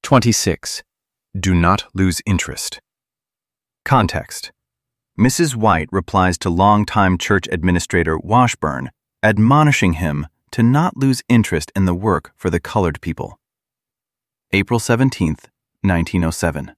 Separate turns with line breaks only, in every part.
26. Do not lose interest. Context. Mrs. White replies to longtime church administrator Washburn, admonishing him to not lose interest in the work for the colored people. April 17, 1907.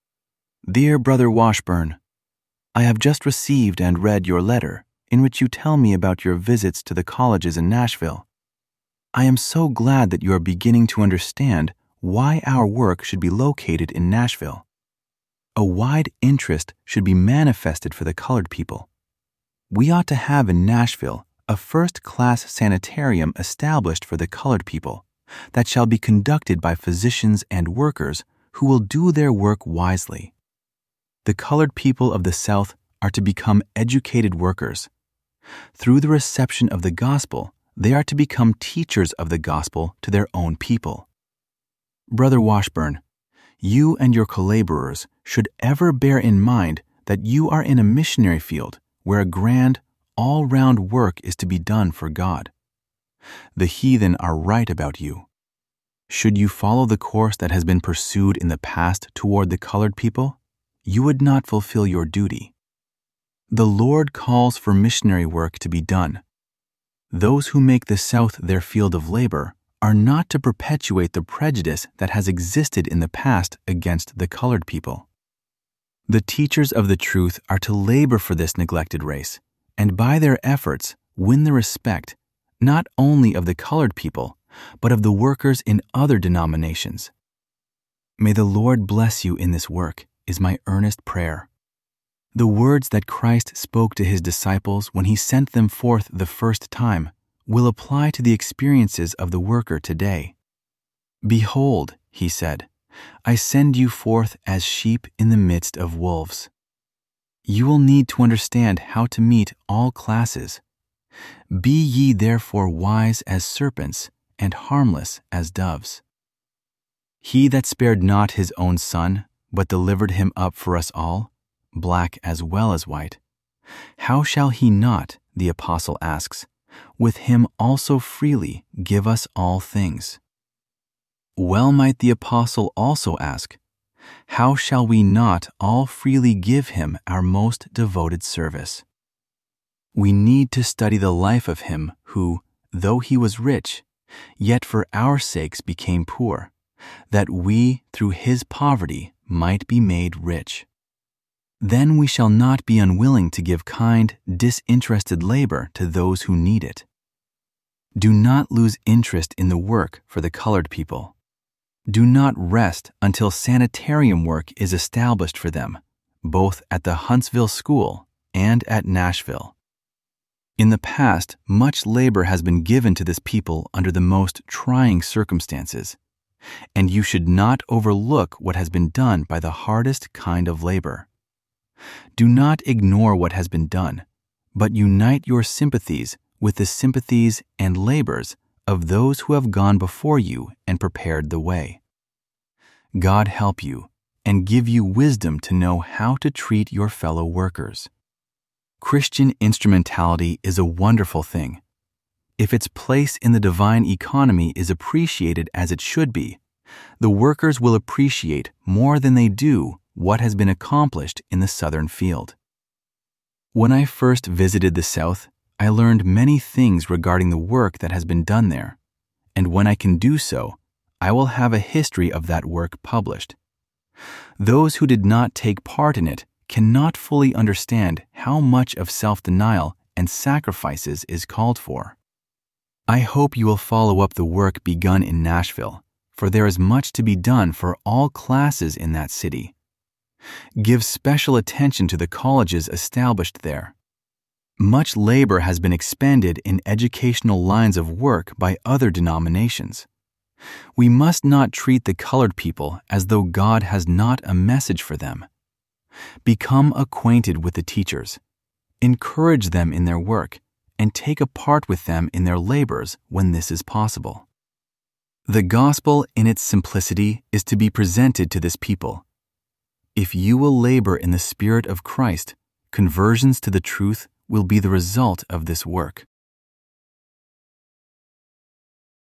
Dear Brother Washburn, I have just received and read your letter in which you tell me about your visits to the colleges in Nashville. I am so glad that you are beginning to understand why our work should be located in Nashville. A wide interest should be manifested for the colored people. We ought to have in Nashville a first-class sanitarium established for the colored people that shall be conducted by physicians and workers who will do their work wisely. The colored people of the South are to become educated workers. Through the reception of the gospel, they are to become teachers of the gospel to their own people. Brother Washburn, you and your collaborers should ever bear in mind that you are in a missionary field where a grand, all-round work is to be done for God. The heathen are right about you. Should you follow the course that has been pursued in the past toward the colored people, you would not fulfill your duty. The Lord calls for missionary work to be done. Those who make the South their field of labor are not to perpetuate the prejudice that has existed in the past against the colored people. The teachers of the truth are to labor for this neglected race, and by their efforts win the respect not only of the colored people, but of the workers in other denominations. May the Lord bless you in this work, is my earnest prayer. The words that Christ spoke to his disciples when he sent them forth the first time will apply to the experiences of the worker today. Behold, he said, I send you forth as sheep in the midst of wolves. You will need to understand how to meet all classes. Be ye therefore wise as serpents and harmless as doves. He that spared not his own son, but delivered him up for us all, black as well as white, how shall he not, the apostle asks, with him also freely give us all things? Well might the apostle also ask, how shall we not all freely give him our most devoted service? We need to study the life of him who, though he was rich, yet for our sakes became poor, that we through his poverty might be made rich. Then we shall not be unwilling to give kind, disinterested labor to those who need it. Do not lose interest in the work for the colored people. Do not rest until sanitarium work is established for them, both at the Huntsville School and at Nashville. In the past, much labor has been given to this people under the most trying circumstances, and you should not overlook what has been done by the hardest kind of labor. Do not ignore what has been done, but unite your sympathies with the sympathies and labors of those who have gone before you and prepared the way. God help you and give you wisdom to know how to treat your fellow workers. Christian instrumentality is a wonderful thing. If its place in the divine economy is appreciated as it should be, the workers will appreciate more than they do what has been accomplished in the southern field. When I first visited the South, I learned many things regarding the work that has been done there, and when I can do so, I will have a history of that work published. Those who did not take part in it cannot fully understand how much of self-denial and sacrifices is called for. I hope you will follow up the work begun in Nashville, for there is much to be done for all classes in that city. Give special attention to the colleges established there. Much labor has been expended in educational lines of work by other denominations. We must not treat the colored people as though God has not a message for them. Become acquainted with the teachers. Encourage them in their work, and take a part with them in their labors when this is possible. The gospel in its simplicity is to be presented to this people. If you will labor in the Spirit of Christ, conversions to the truth will be the result of this work.